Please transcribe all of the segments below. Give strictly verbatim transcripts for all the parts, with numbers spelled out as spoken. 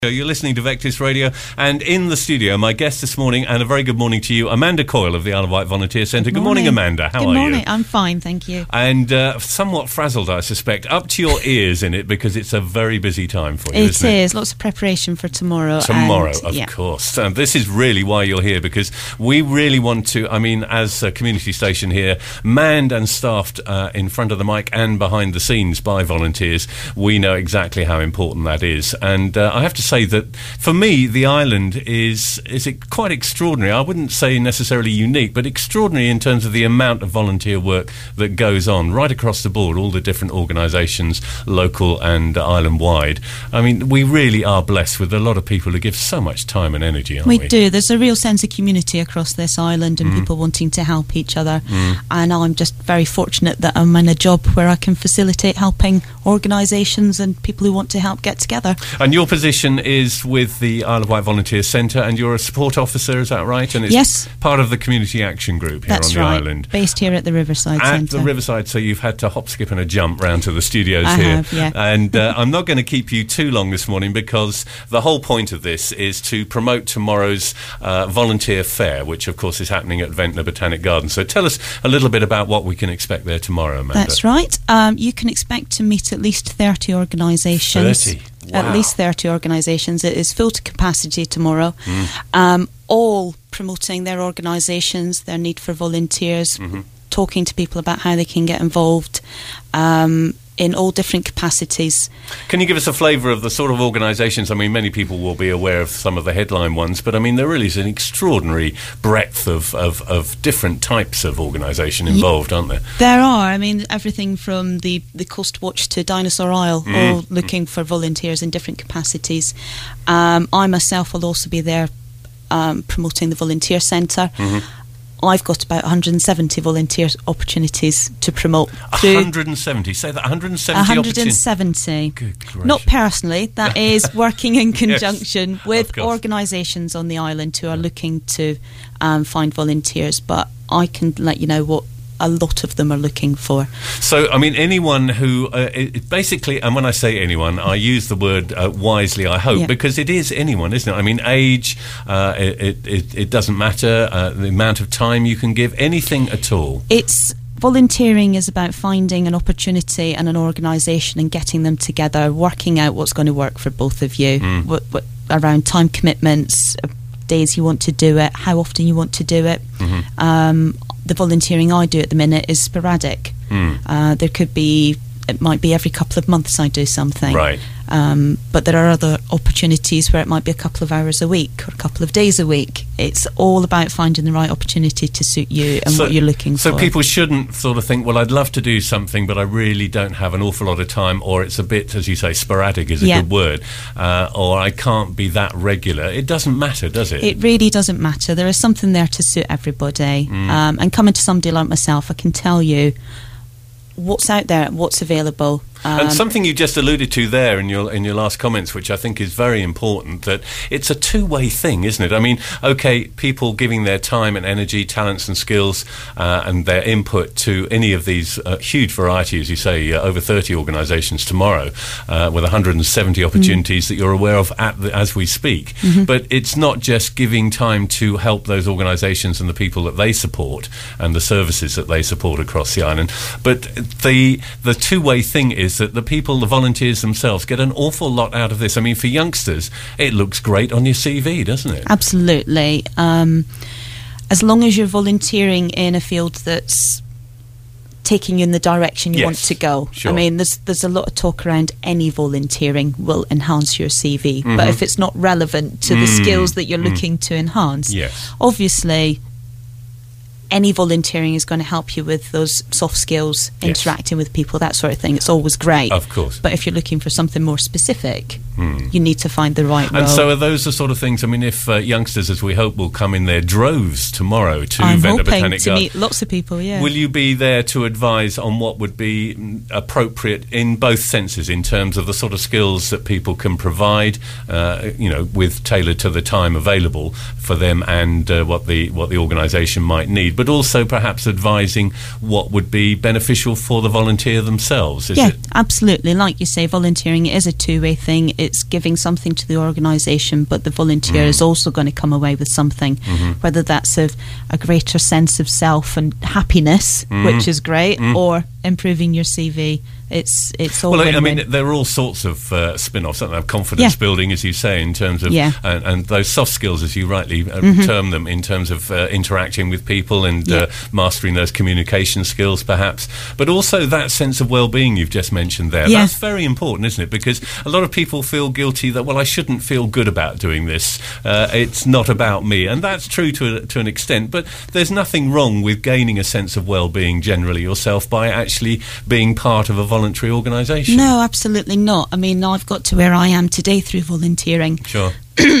You're listening to Vectis Radio, and in the studio, my guest this morning, and a very good morning to you, Amanda Coyle of the Isle of Wight Volunteer Centre. Good, good morning. morning, Amanda. How good are morning. you? I'm fine, thank you. And uh, somewhat frazzled, I suspect, up to your ears in it, because it's a very busy time for you, it isn't it? It is. Lots of preparation for tomorrow. Tomorrow, and, of yeah. course. And this is really why you're here, because we really want to, I mean, as a community station here, manned and staffed uh, in front of the mic and behind the scenes by volunteers, we know exactly how important that is. And uh, I have to say that, for For me, the island is is it quite extraordinary. I wouldn't say necessarily unique, but extraordinary in terms of the amount of volunteer work that goes on right across the board, all the different organisations, local and island-wide. I mean, we really are blessed with a lot of people who give so much time and energy, aren't we? We do. There's a real sense of community across this island and mm. people wanting to help each other. Mm. And I'm just very fortunate that I'm in a job where I can facilitate helping organisations and people who want to help get together. And your position is with the Isle of Wight Volunteer Centre, and you're a support officer, is that right? And it's yes. part of the Community Action Group here That's on the right. island. Based here at the Riverside At Centre. the Riverside, so you've had to hop, skip and a jump round to the studios I here. have, yeah. And uh, I'm not going to keep you too long this morning, because the whole point of this is to promote tomorrow's uh, volunteer fair, which of course is happening at Ventnor Botanic Gardens. So tell us a little bit about what we can expect there tomorrow, Amanda. That's right. Um, you can expect to meet at least thirty organisations. thirty? Wow. At least thirty organisations. It is full to capacity tomorrow. Mm. Um, all promoting their organisations, their need for volunteers, mm-hmm. talking to people about how they can get involved um, in all different capacities. Can you give us a flavour of the sort of organisations? I mean, many people will be aware of some of the headline ones, but I mean, there really is an extraordinary breadth of, of, of different types of organisation involved, aren't there? There are. I mean, everything from the, the Coast Watch to Dinosaur Isle, mm. all looking for volunteers in different capacities. Um, I myself will also be there um, promoting the Volunteer Centre. Mm-hmm. I've got about one hundred seventy volunteer opportunities to promote. one hundred seventy? Say that, one hundred seventy one hundred opportunities? one hundred seventy. Good gracious. Not personally, that is working in conjunction yes, with organisations on the island who are looking to um, find volunteers, but I can let you know what a lot of them are looking for. So, I mean, anyone who, uh, it, basically, and when I say anyone, I use the word uh, wisely, I hope, yeah. because it is anyone, isn't it? I mean, age, uh, it, it, it doesn't matter, uh, the amount of time you can give, anything at all. It's volunteering is about finding an opportunity and an organisation and getting them together, working out what's going to work for both of you, mm. what, what, around time commitments, days you want to do it, how often you want to do it. Mm-hmm. Um, the volunteering I do at the minute is sporadic. Mm. Uh, there could be, it might be every couple of months I do something. Right. Um, but there are other opportunities where it might be a couple of hours a week or a couple of days a week. It's all about finding the right opportunity to suit you and so, what you're looking so for. So people shouldn't sort of think, well, I'd love to do something, but I really don't have an awful lot of time, or it's a bit, as you say, sporadic is a yeah. good word, uh, or I can't be that regular. It doesn't matter, does it? It really doesn't matter. There is something there to suit everybody. Mm. Um, and coming to somebody like myself, I can tell you what's out there, what's available. Um, and something you just alluded to there in your in your last comments, which I think is very important, that it's a two-way thing, isn't it? I mean, okay, people giving their time and energy, talents and skills uh, and their input to any of these uh, huge variety, as you say, uh, over thirty organisations tomorrow, uh, with one hundred seventy opportunities mm-hmm. that you're aware of at the, as we speak. Mm-hmm. But it's not just giving time to help those organisations and the people that they support and the services that they support across the island, but the the two-way thing is that the people, the volunteers themselves, get an awful lot out of this. I mean, for youngsters, it looks great on your C V, doesn't it? Absolutely. Um, as long as you're volunteering in a field that's taking you in the direction you yes, want to go. Sure. I mean, there's there's a lot of talk around any volunteering will enhance your C V, mm-hmm. but if it's not relevant to mm. the skills that you're mm. looking to enhance, yes. obviously any volunteering is going to help you with those soft skills, yes. interacting with people, that sort of thing. It's always great. Of course. But if you're looking for something more specific, mm. you need to find the right role. And so are those the sort of things, I mean, if uh, youngsters, as we hope, will come in their droves tomorrow to I'm Ventnor hoping Botanic to Garden, meet lots of people, yeah. will you be there to advise on what would be appropriate in both senses, in terms of the sort of skills that people can provide, uh, you know, with tailored to the time available for them and uh, what the what the organisation might need, but also perhaps advising what would be beneficial for the volunteer themselves, is yeah, it? Absolutely. Like you say, volunteering is a two-way thing. it's giving something to the organisation, but the volunteer mm. is also going to come away with something, mm-hmm. whether that's a, a greater sense of self and happiness, mm. which is great, mm. or improving your C V. It's it's all. Well, win-win. I mean, there are all sorts of uh, spin-offs, don't there? Confidence yeah. building, as you say, in terms of yeah. and, and those soft skills, as you rightly uh, mm-hmm. term them, in terms of uh, interacting with people and yeah. uh, mastering those communication skills, perhaps. But also that sense of well-being you've just mentioned there. Yeah. That's very important, isn't it? Because a lot of people feel guilty that, well, I shouldn't feel good about doing this. Uh, it's not about me, and that's true to a, to an extent. But there's nothing wrong with gaining a sense of well-being generally yourself by actually being part of a voluntary organisation. No, absolutely not. I mean, I've got to where I am today through volunteering. Sure.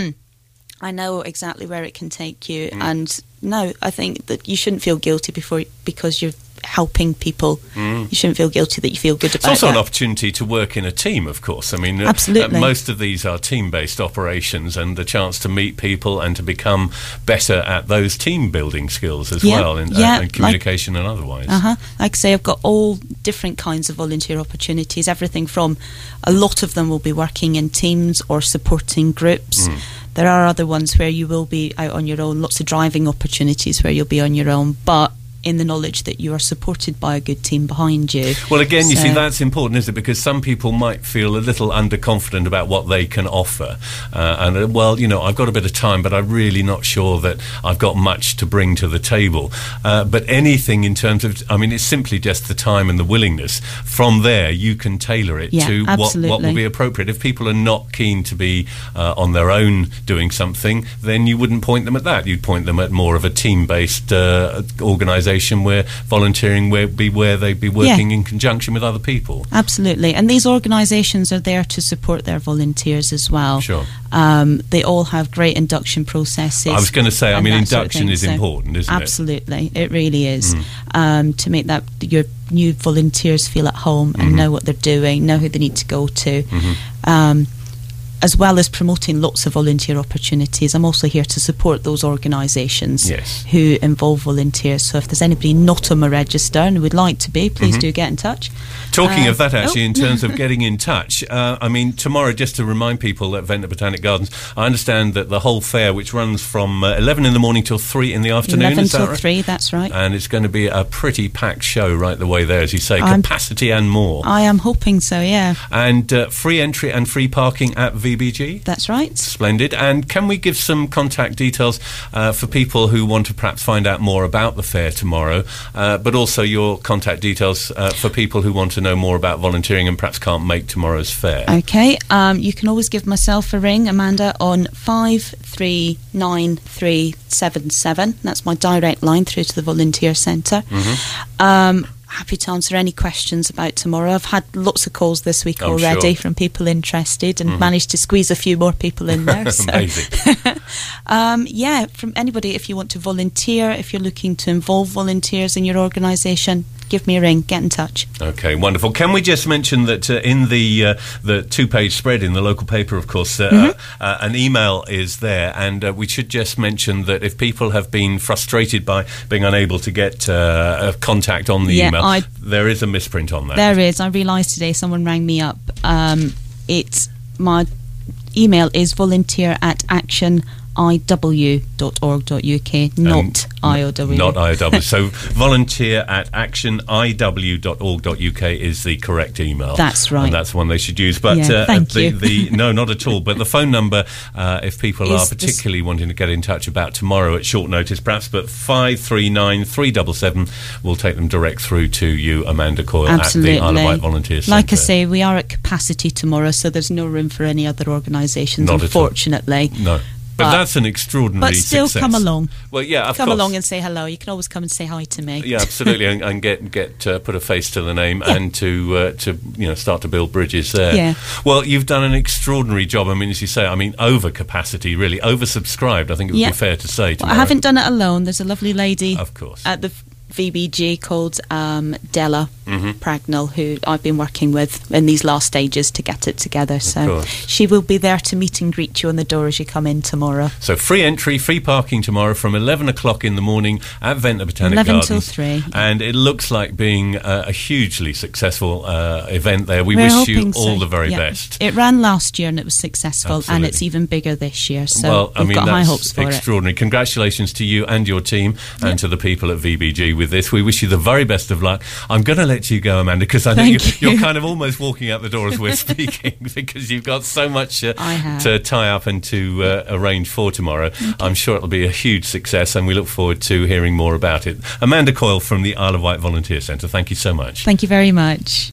I know exactly where it can take you, mm. and no, I think that you shouldn't feel guilty before because you're helping people. Mm. You shouldn't feel guilty that you feel good about it. It's also that. an opportunity to work in a team, of course. I mean, absolutely. Uh, most of these are team-based operations, and the chance to meet people and to become better at those team-building skills as yeah. well, in, yeah. uh, in communication like, and otherwise. Uh-huh. Like I say, I've got all different kinds of volunteer opportunities, everything from a lot of them will be working in teams or supporting groups. Mm. There are other ones where you will be out on your own, lots of driving opportunities where you'll be on your own, but in the knowledge that you are supported by a good team behind you. Well, again, so, you see, that's important, isn't it? Because some people might feel a little underconfident about what they can offer. Uh, and, uh, well, you know, I've got a bit of time, but I'm really not sure that I've got much to bring to the table. Uh, but anything in terms of, I mean, it's simply just the time and the willingness. From there, you can tailor it yeah, to what, what will be appropriate. If people are not keen to be uh, on their own doing something, then you wouldn't point them at that. You'd point them at more of a team-based uh, organisation where volunteering would be where they'd be working yeah. in conjunction with other people. Absolutely. And these organisations are there to support their volunteers as well. Sure. Um, they all have great induction processes. I was going to say, I mean, induction sort of is so important, isn't absolutely. it? Absolutely. It really is. Mm. Um, to make that your new volunteers feel at home and mm-hmm. know what they're doing, know who they need to go to. Mm-hmm. Um, as well as promoting lots of volunteer opportunities, I'm also here to support those organisations yes. who involve volunteers. So if there's anybody not on my register and would like to be, please mm-hmm. do get in touch. Talking uh, of that, actually, oh. in terms of getting in touch, uh, I mean, tomorrow, just to remind people at Ventnor Botanic Gardens, I understand that the whole fair, which runs from uh, eleven in the morning till three in the afternoon, eleven is that till right? three, that's right. And it's going to be a pretty packed show right the way there, as you say, I'm, capacity and more. I am hoping so, yeah. And uh, free entry and free parking at V B G? That's right. Splendid. And can we give some contact details uh, for people who want to perhaps find out more about the fair tomorrow, uh, but also your contact details uh, for people who want to know more about volunteering and perhaps can't make tomorrow's fair? Okay. Um, you can always give myself a ring, Amanda, on five three nine three seven seven. That's my direct line through to the Volunteer Centre. Mm-hmm. Um, happy to answer any questions about tomorrow. I've had lots of calls this week I'm already sure. from people interested and mm-hmm. managed to squeeze a few more people in there. So. Amazing. um, yeah, from anybody, if you want to volunteer, if you're looking to involve volunteers in your organisation, give me a ring, get in touch. Okay, wonderful. Can we just mention that uh, in the uh, the two-page spread in the local paper, of course, uh, mm-hmm. uh, an email is there, and uh, we should just mention that if people have been frustrated by being unable to get uh, a contact on the yeah, email, I, there is a misprint on that. There is. I realised today someone rang me up. Um, it's my email is volunteer at action I W dot org dot U K, not um, I O W. Not I O W. So volunteer at action I W dot org dot U K is the correct email. That's right. And that's the one they should use. But yeah, uh, thank the, you. the no, not at all. But the phone number, uh, if people is are particularly wanting to get in touch about tomorrow at short notice, perhaps, but five three nine three seven seven will take them direct through to you, Amanda Coyle, Absolutely. at the Isle of Wight Volunteer Centre. Like I say, we are at capacity tomorrow, so there's no room for any other organisations, Not unfortunately. At all. No. But, but that's an extraordinary But still success. come along. Well, yeah, of Come course. along and say hello. You can always come and say hi to me. Yeah, absolutely, and, and get get uh, put a face to the name yeah. and to uh, to you know start to build bridges there. Yeah. Well, you've done an extraordinary job. I mean, as you say, I mean, over capacity, really oversubscribed. I think it would yeah. be fair to say. Well, I haven't done it alone. There's a lovely lady, of course, at the V B G called um, Della mm-hmm. Pragnell, who I've been working with in these last stages to get it together. So course. she will be there to meet and greet you on the door as you come in tomorrow. So free entry, free parking tomorrow from eleven o'clock in the morning at Ventnor Botanic eleven Gardens. till three. And it looks like being a, a hugely successful uh, event there. We We're wish you hoping so. all the very Yeah. best. It ran last year and it was successful, Absolutely. and it's even bigger this year. So well, I we've mean, got high that's hopes for extraordinary. it. Congratulations to you and your team, and Yep. to the people at V B G with this. We wish you the very best of luck. I'm going to let you go, Amanda, because I know you're, Thank you. you're kind of almost walking out the door as we're speaking, because you've got so much uh, I have. to tie up and to uh, arrange for tomorrow. I'm sure it'll be a huge success, and we look forward to hearing more about it. Amanda Coyle from the Isle of Wight Volunteer Centre, thank you so much. Thank you very much.